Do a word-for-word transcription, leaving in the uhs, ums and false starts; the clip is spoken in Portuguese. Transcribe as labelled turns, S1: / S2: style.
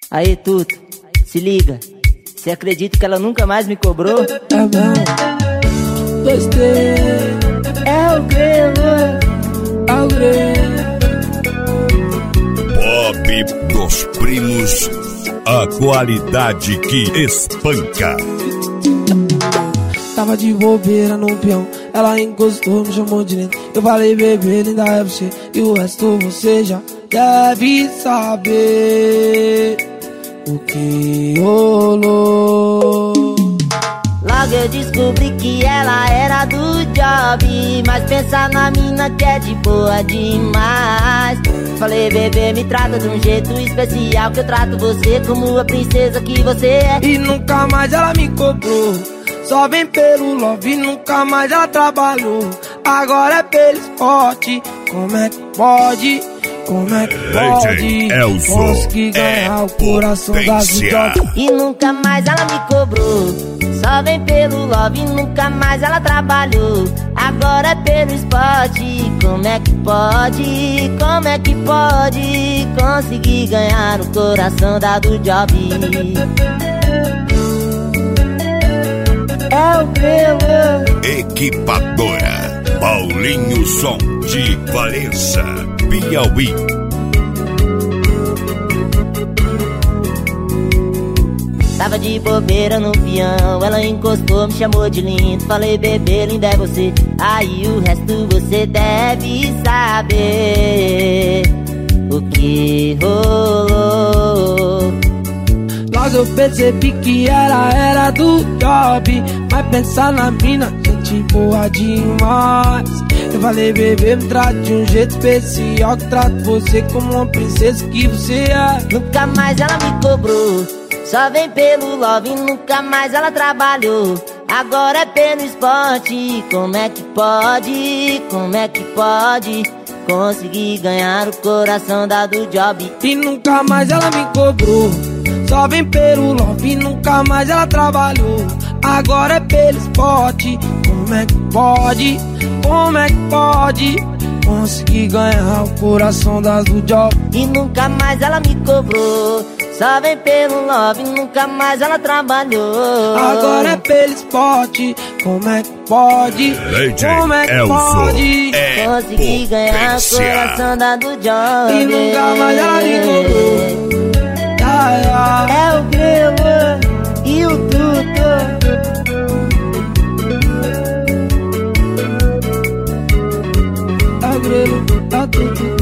S1: Aí, Tuto, se liga. Você acredita que ela nunca mais me cobrou?
S2: É mesmo? Gostei.
S1: É o Grelo.
S2: É o Grelo.
S3: Pop dos primos, a qualidade que espanca.
S2: Tava de bobeira no peão, ela encostou, me chamou de lindo. Eu falei, bebê, linda é você, e o resto você já deve saber o que rolou.
S1: Logo eu descobri que ela era do job, mas pensar na mina que é de boa demais. Falei, bebê, me trata de um jeito especial, que eu trato você como a princesa que você é.
S2: E nunca mais ela me cobrou, só vem pelo love, nunca mais ela trabalhou. Agora é pelo esporte, como é que pode? Como é que pode conseguir ganhar o coração das idiotas?
S1: E nunca mais ela me cobrou, só vem pelo love, nunca mais ela trabalhou. Agora é pelo esporte, como é que pode? Como é que pode conseguir ganhar o coração da do job? É o Grelo.
S3: Equipadora Paulinho Som de Valença, Piauí.
S1: Tava de bobeira no peão, ela encostou, me chamou de lindo. Falei, bebê, linda é você, aí o resto você deve saber o que rolou.
S2: Logo eu percebi que ela era do job, mas pensar na mina, gente boa demais. Eu falei, bebê, me trate de um jeito especial, que trato você como uma princesa que você é.
S1: Nunca mais ela me cobrou, só vem pelo love, nunca mais ela trabalhou. Agora é pelo esporte, como é que pode? Como é que pode conseguir ganhar o coração da do job?
S2: E nunca mais ela me cobrou, só vem pelo love, nunca mais ela trabalhou. Agora é pelo esporte, como é que pode? Como é que pode conseguir ganhar o coração das do job?
S1: E nunca mais ela me cobrou, só vem pelo love, nunca mais ela trabalhou.
S2: Agora é pelo esporte, como é que pode? Como é que pode
S3: é
S1: conseguir ganhar o coração da do job?
S2: E nunca mais ela me cobrou.
S1: É o Grelo e o Tuto.
S2: É o Grelo, é o Tuto.